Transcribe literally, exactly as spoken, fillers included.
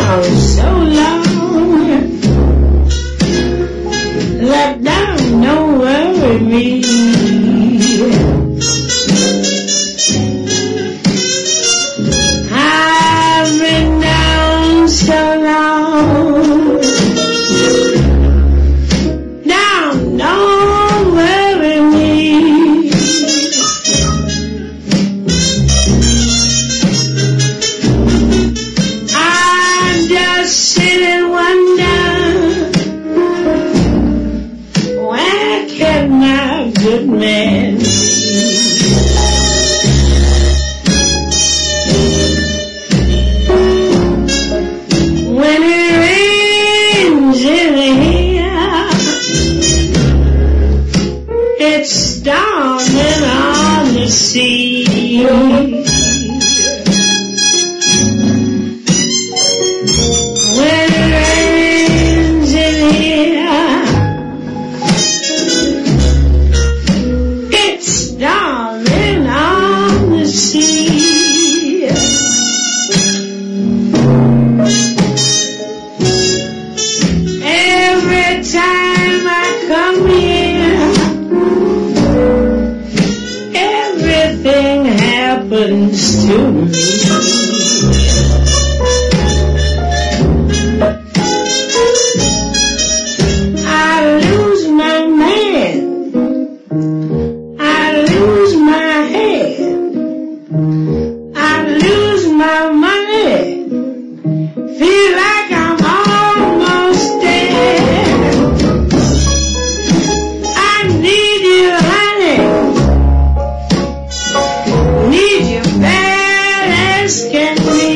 down so long. Let down don't worry me. I've been down so long. Down don't worry me. I just sit and wonder, where can my good man be? When it rains in here, it's storming on the sea. When it rains in here, it's storming on the sea. Every time I come here, everything happens to me. I lose my man, I lose my head, I lose my money, feel like I'm almost dead. I need you, honey, need you bad as can be.